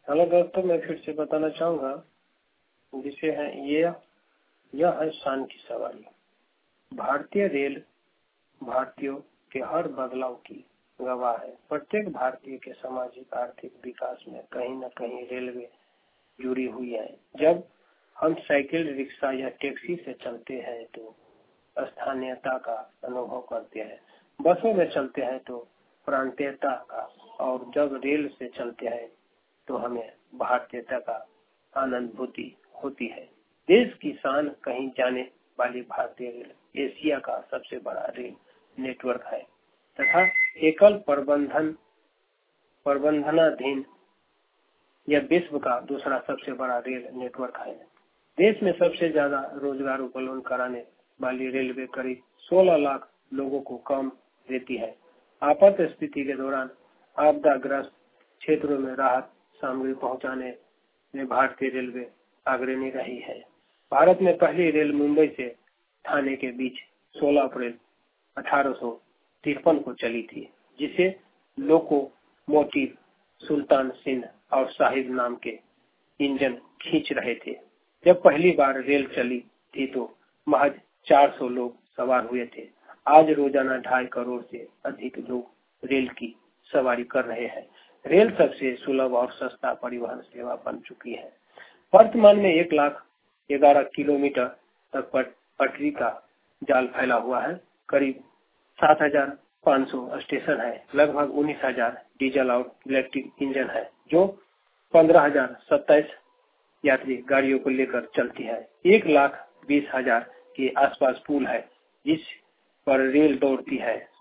Hello दोस्तों, मैं फिर से बताना चाहूँगा विषय है यह है शान की सवारी। भारतीय रेल भारतीयों के हर बदलाव की गवाह है। प्रत्येक भारतीय के सामाजिक आर्थिक विकास में कहीं न कहीं रेलवे जुड़ी हुई है। जब हम साइकिल, रिक्शा या टैक्सी से चलते हैं तो स्थानीयता का अनुभव करते हैं। बसों में चलते हैं तो प्रांतीयता का, और जब रेल से चलते हैं तो हमें भारतीयता का अनुभूति होती है। देश की शान कहीं जाने वाली भारतीय रेल एशिया का सबसे बड़ा रेल नेटवर्क है तथा एकल प्रबंधनाधीन यह विश्व का दूसरा सबसे बड़ा रेल नेटवर्क है। देश में सबसे ज्यादा रोजगार उपलब्ध कराने वाली रेलवे करीब 16 लाख लोगों को काम देती है। आपात स्थिति के दौरान आपदाग्रस्त क्षेत्रों में राहत सामग्री पहुंचाने में भारतीय रेलवे अग्रणी रही है। भारत में पहली रेल मुंबई से ठाणे के बीच 16 अप्रैल 1853 को चली थी, जिसे लोकोमोटिव सुल्तान सिंध और साहिब नाम के इंजन खींच रहे थे। जब पहली बार रेल चली थी तो महज 400 लोग सवार हुए थे। आज रोजाना 2.5 करोड़ से अधिक लोग रेल की सवारी कर रहे हैं। रेल सबसे सुलभ और सस्ता परिवहन सेवा बन चुकी है। वर्तमान में 1,11 किलोमीटर तक पटरी का जाल फैला हुआ है। करीब 7,500 स्टेशन है। लगभग 19,000 डीजल और इलेक्ट्रिक इंजन है, जो 15,027 यात्री गाड़ियों को लेकर चलती है। 1,20,000 के आसपास पुल है जिस पर रेल दौड़ती है।